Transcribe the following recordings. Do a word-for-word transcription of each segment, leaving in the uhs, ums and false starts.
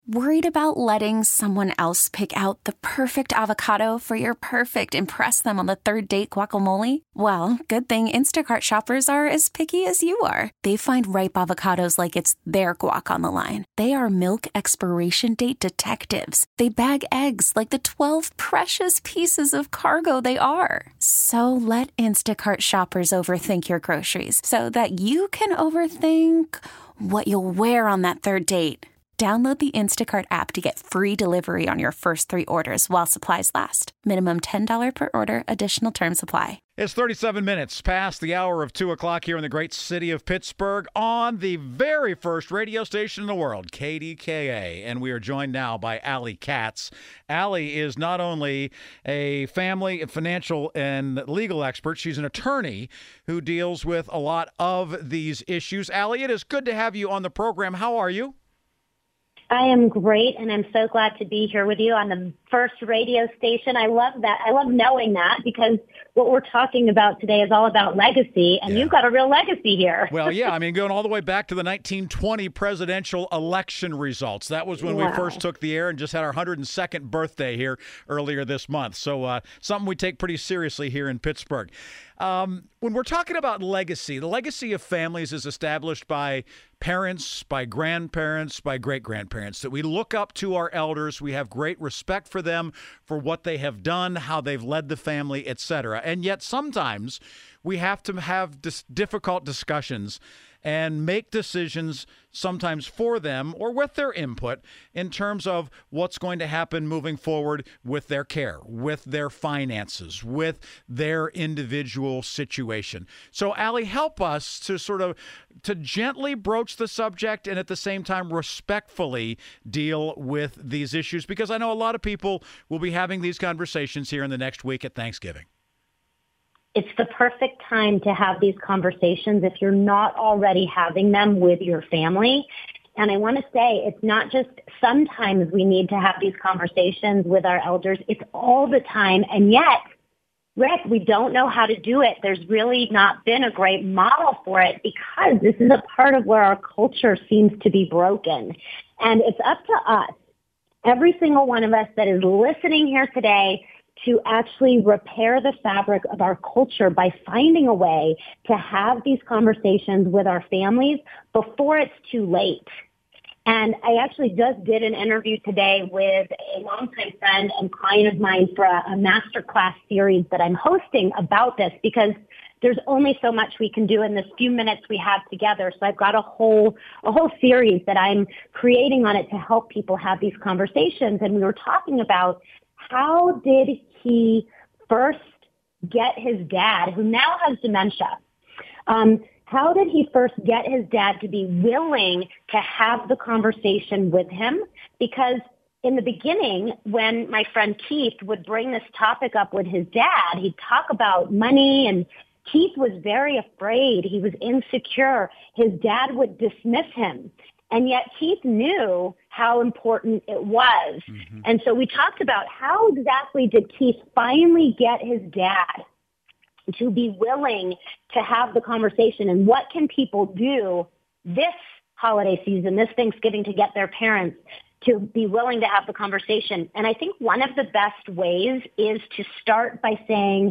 Worried about letting someone else pick out the perfect avocado for your perfect impress them on the third date guacamole? Well, good thing Instacart shoppers are as picky as you are. They find ripe avocados like it's their guac on the line. They are milk expiration date detectives. They bag eggs like the twelve precious pieces of cargo they are. So let Instacart shoppers overthink your groceries so that you can overthink what you'll wear on that third date. Download the Instacart app to get free delivery on your first three orders while supplies last. Minimum ten dollars per order. Additional terms apply. It's thirty-seven minutes past the hour of two o'clock here in the great city of Pittsburgh on the very first radio station in the world, K D K A. And we are joined now by Allie Katz. Allie is not only a family, financial, and legal expert, she's an attorney who deals with a lot of these issues. Allie, it is good to have you on the program. How are you? I am great, and I'm so glad to be here with you on the first radio station. I love that. I love knowing that because what we're talking about today is all about legacy, and yeah. You've got a real legacy here. Well, yeah. I mean, going all the way back to the nineteen twenty presidential election results. That was when wow. we first took the air and just had our one hundred second birthday here earlier this month. So uh, something we take pretty seriously here in Pittsburgh. Um, when we're talking about legacy, the legacy of families is established by parents, by grandparents, by great-grandparents, that we look up to our elders. We have great respect for them, for what they have done, how they've led the family, et cetera. And yet sometimes we have to have dis- difficult discussions and make decisions sometimes for them or with their input in terms of what's going to happen moving forward with their care, with their finances, with their individual situation. So, Allie, help us to sort of to gently broach the subject and at the same time respectfully deal with these issues, because I know a lot of people will be having these conversations here in the next week at Thanksgiving. It's the perfect time to have these conversations if you're not already having them with your family. And I want to say it's not just sometimes we need to have these conversations with our elders. It's all the time. And yet, Rick, we don't know how to do it. There's really not been a great model for it because this is a part of where our culture seems to be broken. And it's up to us, every single one of us that is listening here today, to actually repair the fabric of our culture by finding a way to have these conversations with our families before it's too late. And I actually just did an interview today with a longtime friend and client of mine for a, a masterclass series that I'm hosting about this, because there's only so much we can do in this few minutes we have together. So I've got a whole a whole series that I'm creating on it to help people have these conversations. And we were talking about how did he first get his dad, who now has dementia, um, how did he first get his dad to be willing to have the conversation with him? Because in the beginning, when my friend Keith would bring this topic up with his dad, he'd talk about money, and Keith was very afraid. He was insecure. His dad would dismiss him. And yet Keith knew how important it was. Mm-hmm. And so we talked about how exactly did Keith finally get his dad to be willing to have the conversation, and what can people do this holiday season, this Thanksgiving, to get their parents to be willing to have the conversation. And I think one of the best ways is to start by saying,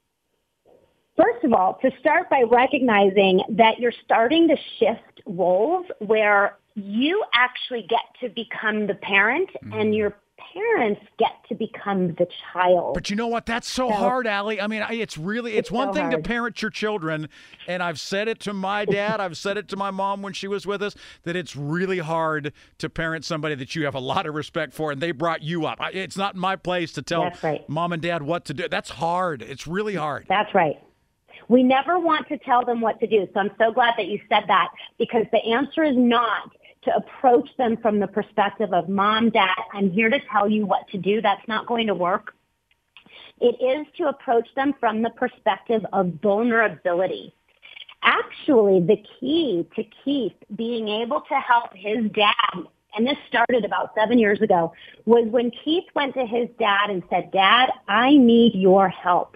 first of all, to start by recognizing that you're starting to shift roles where you actually get to become the parent mm. and your parents get to become the child. But you know what? That's so, so hard, Allie. I mean, it's really, it's, it's one so thing hard. to parent your children. And I've said it to my dad. I've said it to my mom when she was with us, that it's really hard to parent somebody that you have a lot of respect for and they brought you up. It's not my place to tell right. mom and dad what to do. That's hard. It's really hard. That's right. We never want to tell them what to do. So I'm so glad that you said that, because the answer is not to approach them from the perspective of, Mom, Dad, I'm here to tell you what to do. That's not going to work. It is to approach them from the perspective of vulnerability. Actually, the key to Keith being able to help his dad, and this started about seven years ago, was when Keith went to his dad and said, Dad, I need your help.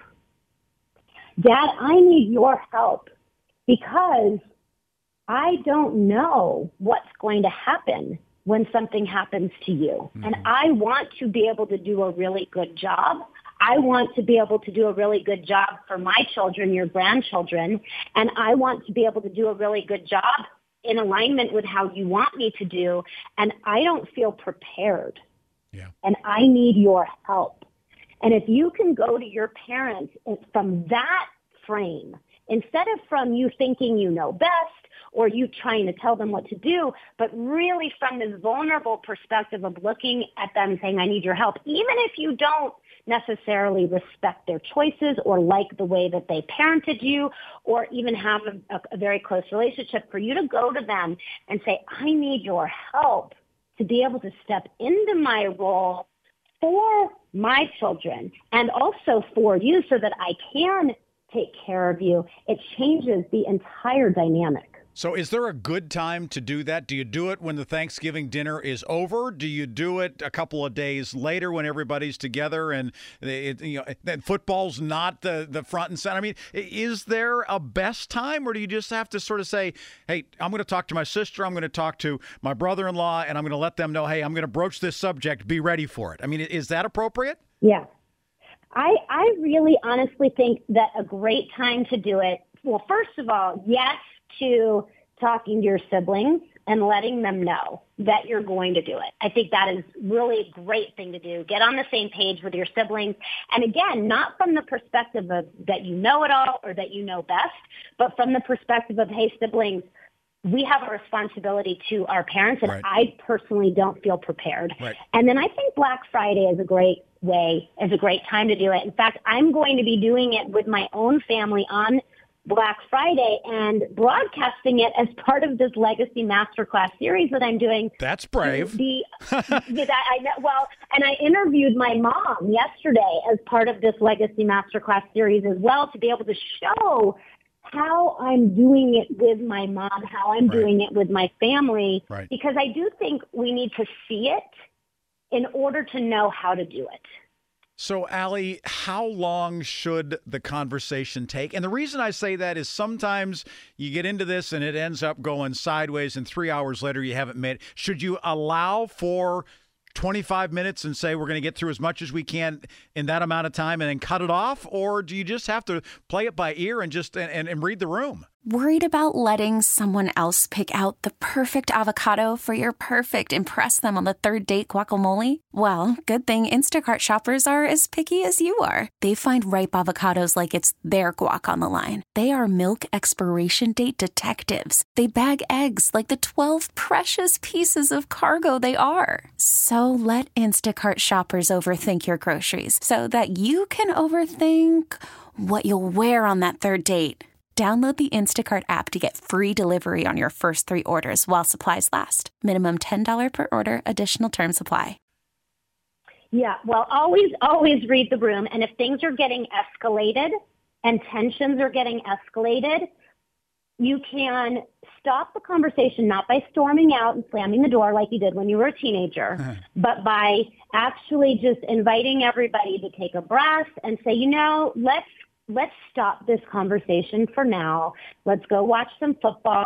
Dad, I need your help because I don't know what's going to happen when something happens to you. Mm-hmm. And I want to be able to do a really good job. I want to be able to do a really good job for my children, your grandchildren, and I want to be able to do a really good job in alignment with how you want me to do, and I don't feel prepared. Yeah. And I need your help. And if you can go to your parents from that frame, instead of from you thinking you know best or you trying to tell them what to do, but really from this vulnerable perspective of looking at them saying, I need your help, even if you don't necessarily respect their choices or like the way that they parented you or even have a, a, a very close relationship, for you to go to them and say, I need your help to be able to step into my role for my children and also for you so that I can take care of you. It changes the entire dynamic. So is there a good time to do that? Do you do it when the Thanksgiving dinner is over? Do you do it a couple of days later when everybody's together and it, you know, that football's not the, the front and center? I mean, is there a best time, or do you just have to sort of say, hey, I'm going to talk to my sister, I'm going to talk to my brother-in-law, and I'm going to let them know, hey, I'm going to broach this subject, be ready for it? I mean, is that appropriate? Yeah. I, I really honestly think that a great time to do it, well, first of all, yes, to talking to your siblings and letting them know that you're going to do it. I think that is really a great thing to do. Get on the same page with your siblings. And again, not from the perspective of that you know it all or that you know best, but from the perspective of, hey, siblings, we have a responsibility to our parents, and right. I personally don't feel prepared. Right. And then I think Black Friday is a great way, is a great time to do it. In fact, I'm going to be doing it with my own family on Black Friday and broadcasting it as part of this Legacy Masterclass series that I'm doing. That's brave. The, the, I, I, well, and I interviewed my mom yesterday as part of this Legacy Masterclass series as well, to be able to show how I'm doing it with my mom, how I'm right. doing it with my family, right. because I do think we need to see it in order to know how to do it. So, Allie, how long should the conversation take? And the reason I say that is sometimes you get into this and it ends up going sideways, and three hours later you haven't made it. Should you allow for twenty-five minutes and say we're going to get through as much as we can in that amount of time and then cut it off? Or do you just have to play it by ear and just and, and, and read the room? Worried about letting someone else pick out the perfect avocado for your perfect impress them on the third date guacamole? Well, good thing Instacart shoppers are as picky as you are. They find ripe avocados like it's their guac on the line. They are milk expiration date detectives. They bag eggs like the twelve precious pieces of cargo they are. So let Instacart shoppers overthink your groceries so that you can overthink what you'll wear on that third date. Download the Instacart app to get free delivery on your first three orders while supplies last. Minimum ten dollars per order. Additional terms apply. Yeah, well, always, always read the room. And if things are getting escalated and tensions are getting escalated, you can stop the conversation not by storming out and slamming the door like you did when you were a teenager, but by actually just inviting everybody to take a breath and say, you know, let's Let's stop this conversation for now. Let's go watch some football,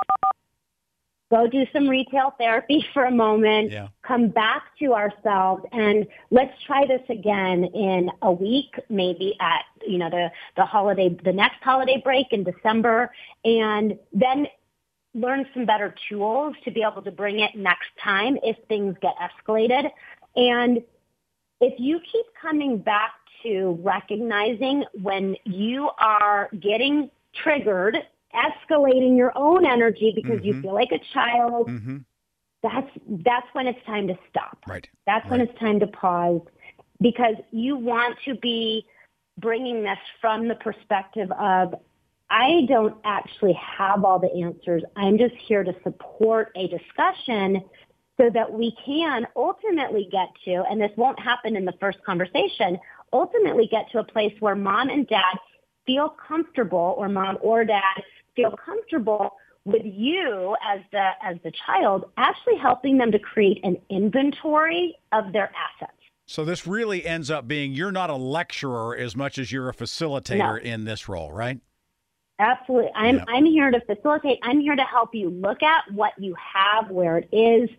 go do some retail therapy for a moment, yeah. come back to ourselves, and let's try this again in a week, maybe at, you know, the, the holiday, the next holiday break in December, and then learn some better tools to be able to bring it next time if things get escalated. And if you keep coming back to recognizing when you are getting triggered, escalating your own energy because mm-hmm. you feel like a child, mm-hmm. that's that's when it's time to stop. Right. That's right. when it's time to pause, because you want to be bringing this from the perspective of, I don't actually have all the answers. I'm just here to support a discussion so that we can ultimately get to, and this won't happen in the first conversation, ultimately get to a place where mom and dad feel comfortable, or mom or dad feel comfortable with you as the as the child, actually helping them to create an inventory of their assets. So this really ends up being, you're not a lecturer as much as you're a facilitator No. in this role, right? Absolutely. I'm yeah. I'm here to facilitate. I'm here to help you look at what you have, where it is,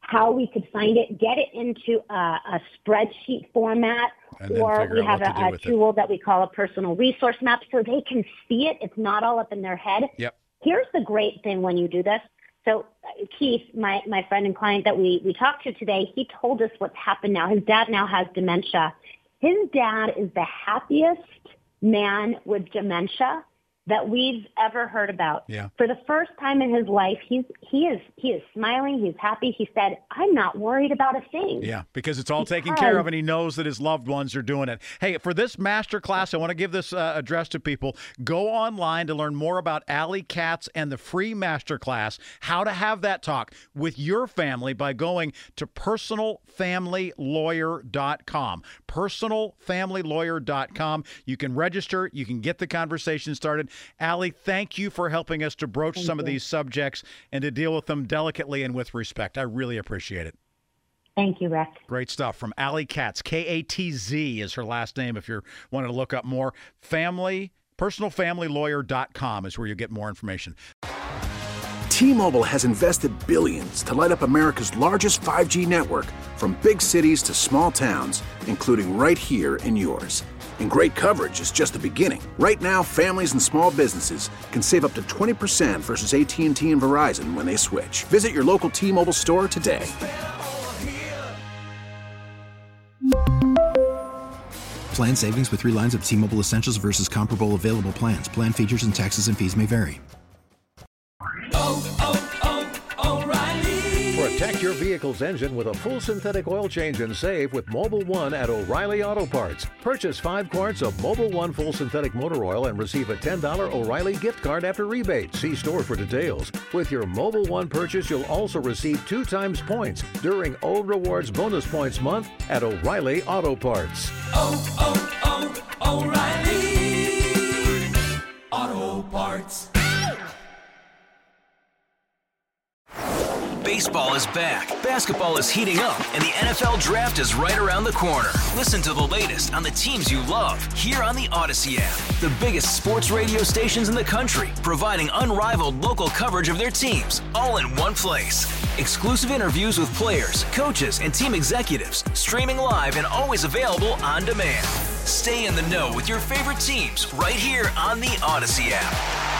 how we could find it, get it into a, a spreadsheet format, or we have a, a tool that we call a personal resource map so they can see it. It's not all up in their head. Yep. Here's the great thing when you do this. So Keith, my, my friend and client that we, we talked to today, he told us what's happened now. His dad now has dementia. His dad is the happiest man with dementia that we've ever heard about. Yeah. For the first time in his life, he's he is he is smiling. He's happy. He said, "I'm not worried about a thing." Yeah, because it's all because, taken care of, and he knows that his loved ones are doing it. Hey, for this master class, I want to give this uh, address to people. Go online to learn more about Allie Katz and the free master class, how to have that talk with your family by going to personal family lawyer dot com. personal family lawyer dot com. You can register. You can get the conversation started. Allie, thank you for helping us to broach thank some you. of these subjects and to deal with them delicately and with respect. I really appreciate it. Thank you, Rick. Great stuff from Allie Katz. K A T Z is her last name if you're wanting to look up more. Family, personal family lawyer dot com is where you get more information. T-Mobile has invested billions to light up America's largest five G network, from big cities to small towns, including right here in yours. And great coverage is just the beginning. Right now, families and small businesses can save up to twenty percent versus A T and T and Verizon when they switch. Visit your local T-Mobile store today. Plan savings with three lines of T-Mobile Essentials versus comparable available plans. Plan features and taxes and fees may vary. Oh, oh, oh, O'Reilly. Protect your vehicle's engine with a full synthetic oil change and save with Mobil one at O'Reilly Auto Parts. Purchase five quarts of Mobil one full synthetic motor oil and receive a ten dollars O'Reilly gift card after rebate. See store for details. With your Mobil one purchase, you'll also receive two times points during O Rewards Bonus Points Month at O'Reilly Auto Parts. Oh, oh, oh, O'Reilly Auto Parts. Baseball is back, basketball is heating up, and the N F L Draft is right around the corner. Listen to the latest on the teams you love here on the Odyssey app. The biggest sports radio stations in the country, providing unrivaled local coverage of their teams, all in one place. Exclusive interviews with players, coaches, and team executives, streaming live and always available on demand. Stay in the know with your favorite teams right here on the Odyssey app.